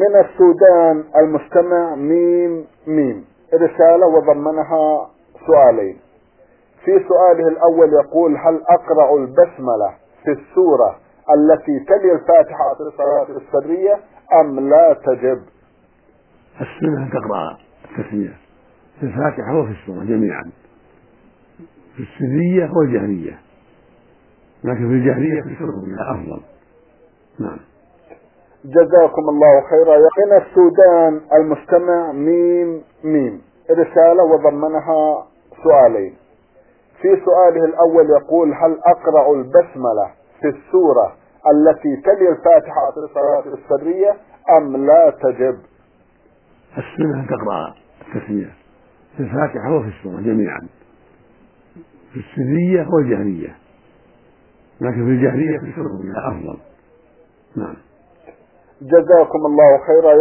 من السودان المستمع ميم ميم رسالة وضمنها سؤالين. في سؤاله الأول يقول: هل أقرأ البسملة في السورة التي تلي الفاتحة في الصلاة السرية أم لا تجب؟ السنة تقرأ التسمية في الفاتحة وفي السورة جميعا، في السرية والجهرية، لكن في الجهرية في السرية أفضل. نعم. جزاكم الله خيرا. من السودان المستمع ميم ميم رسالة وضمنها سؤالين. في سؤاله الأول يقول: هل أقرأ البسملة في السورة التي تلي الفاتحة في الصلاة السرية أم لا تجب؟ السنة تقرأ التسمية في الفاتحة وفي السورة جميعا، في السرية والجهرية، لكن في الجهرية في السرية أفضل. نعم. جزاكم الله خيرا.